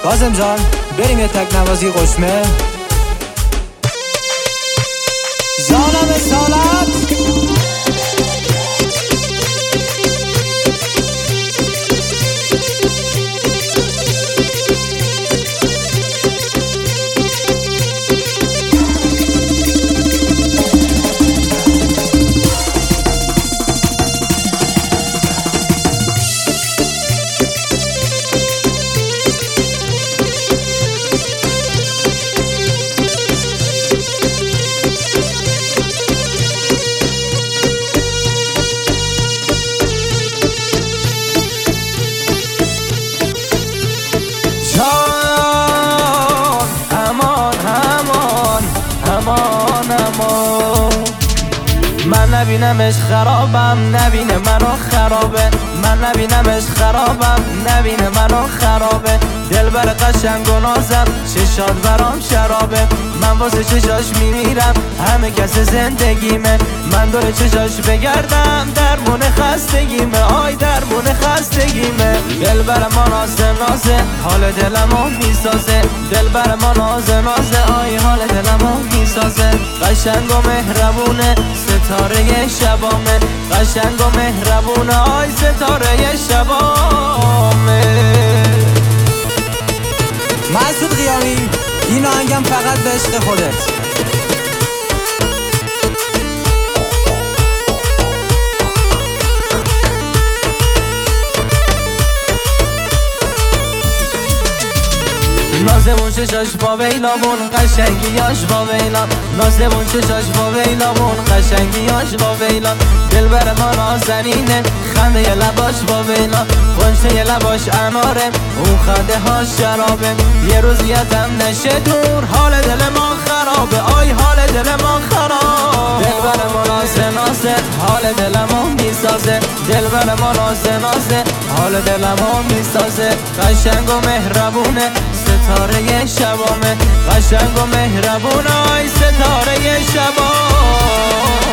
کاظم جان بریم یه تک نوازی قشمه. جانم سالت من نبینمش خرابم نبینه منو خرابه، من نبینمش خرابم نبینه منو خرابه. دلبر قشنگ و نازم چشات برام شرابه، من واسه چشاش میمیرم همه کس زندگیمه. من دور چشاش بگردم درمون خستگیمه، آی درمون خستگیمه. دلبر ما نازه نازه حال دلمو میسازه، دلبر ما نازه نازه آی حال دلمو میسازه. قشنگ و مهربونه ستاره شبامه، قشنگ و مهربونه آی ستاره شبامه. مسعود قیامی این آهنگم فقط به عشق خودت. نازمون چشاش با ویلامون قشنگیاش با ویلان، نازمون چشاش با ویلامون قشنگیاش با ویلان. دلبر ما نازنینه خنده ی لباش با ویلان، غنچه ی لباش اناره اون خنده ها شرابه. یه روزیتم نشه دور حال دل ما خرابه، آی حال دل ما خرابه. دلبر ما نازه نازه حال دلمو میسازه، دلبر ما نازه نازه حال دلمو میسازه. قشنگ و مهربونه ستاره شبامه، قشنگ و مهربونه آی ستاره شبامه.